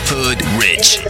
Hood Rich.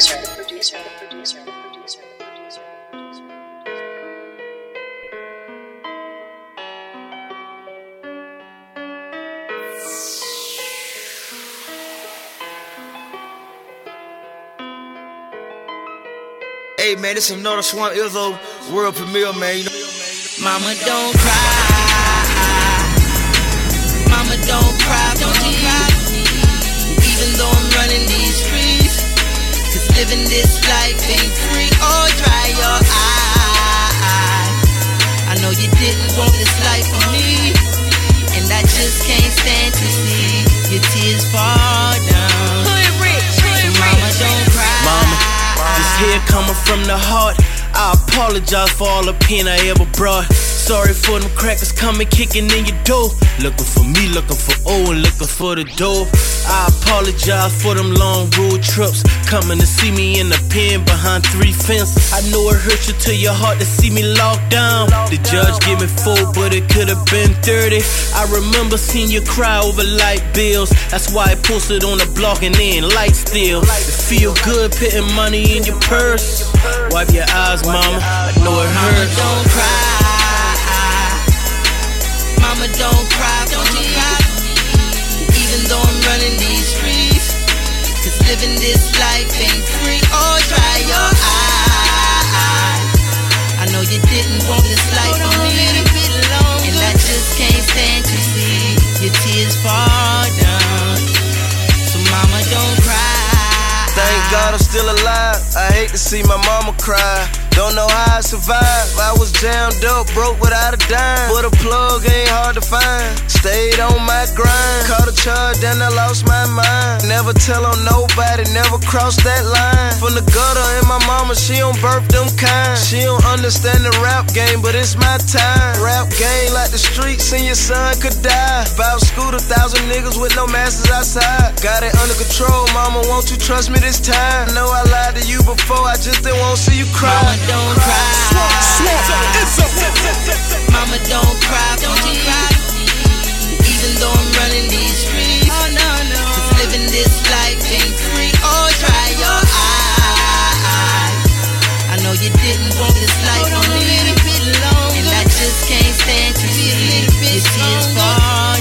Hey man, this is another Swamp Izzo world premiere, man. You know? Mama don't cry. Mama don't cry, don't cry. Even though I'm running these streets, 'cause living this life ain't free. Oh, dry your eyes. I know you didn't want this life for me, and I just can't stand to see your tears fall down. Hood rich, so mama don't cry. Mama, this here coming from the heart. I apologize for all the pain I ever brought. Sorry for them crackers coming kicking in your door. Looking for me, looking for O, and looking for the dope. I apologize for them long road trips, coming to see me in the pen behind 3 fences. I know it hurts you to your heart to see me locked down. The judge gave me 4, but it could have been 30. I remember seeing you cry over light bills. That's why I posted on the block and then light still. It feel good putting money in your purse. Wipe your eyes, mama, I know it hurts. Mama don't cry. Mama don't cry, don't cry. Even though I'm running these streets, 'cause living this life ain't free. Oh, dry your eyes. I know you didn't want this life for me, and I just can't stand to see your tears fall down. So mama don't cry. Thank God I'm still alive. I hate to see my mama cry. Don't know how I survived. I was jammed up, broke without a dime. But a plug ain't hard to find. Stayed on my grind. Caught a charge, then I lost my mind. Never tell on nobody, never cross that line. From the gutter and my mama, she don't birth them kind. She don't understand the rap game, but it's my time. Rap game like the streets and your son could die. About school, 1,000 niggas with no masters outside. Got it under control, mama, won't you trust me this time? Know I lied to you before, I just didn't want to see you cry. Don't cry. Mama don't cry, don't cry. Even though I'm running these streets, 'cause living this life ain't free. Oh, dry your eyes. I know you didn't want this life for me, and I just can't stand to see your tears fall